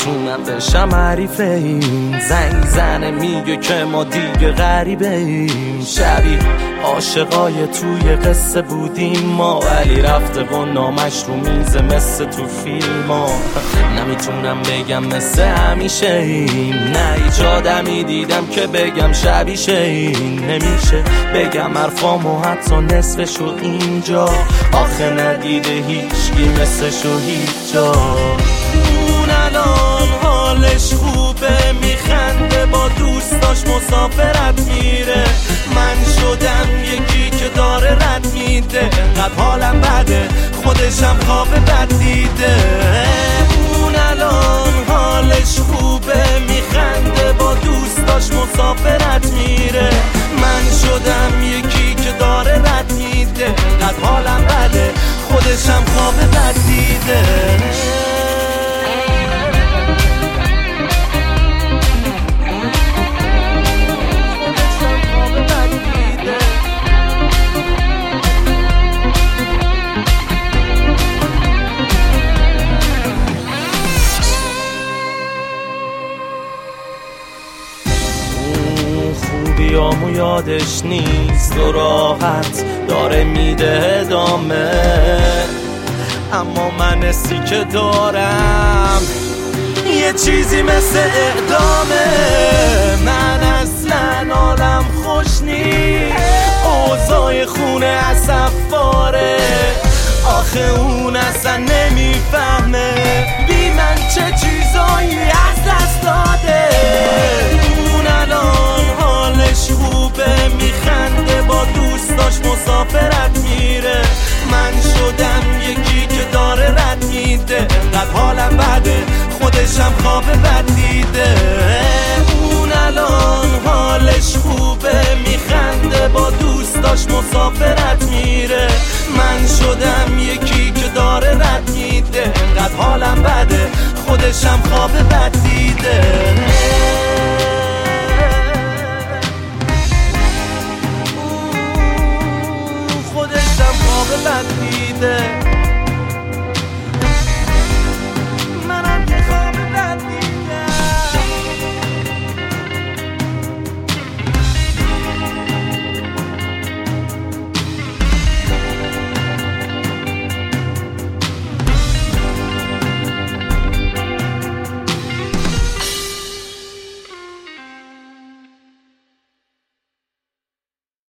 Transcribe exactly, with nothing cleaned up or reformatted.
نمیتونم بشم حریف این. زنگ زنه میگه که ما دیگه غریبه ایم. شبیه عاشقای توی قصه بودیم ما، ولی رفته و نامش رو میزه مثل تو فیلم ها. نمیتونم بگم مثل همیشه این، نه هیچ آدمی دیدم که بگم شبیشه این. نمیشه بگم حرفامو حتی نصفشو اینجا، آخه ندیده هیچکی مثلشو هیچ جا. اون الان حالش خوبه، میخنده با دوستاش مسافرت میره. من شدم یکی که داره رد میده، انقدر حالم بده خودشم خواب بد دیده. اون الان حالش خوبه، میخنده با دوستاش مسافرت میره. من شدم یکی که داره رد میده، انقدر حالم بده خودشم خواب بد دیده. خوبیامو یادش نیست و راحت داره میده ادامه، اما من حسی که دارم یه چیزی مثل اعدامه. من اصلا حالم خوش نیست، اوضاع خونه اصفاره. آخه اون اصلا نمیفهمه بی من چه چیزایی از دست داده. اون الان حالش خوبه، میخنده با دوستاش مسافرت میره. من شدم یکی که داره رد میده، انقدر حالم بده خودشم خواب بد دیده. اون الان حالش خوبه، میخنده با دوستاش مسافرت میره. من شدم یکی که داره رد میده، انقدر حالم بده خودشم خواب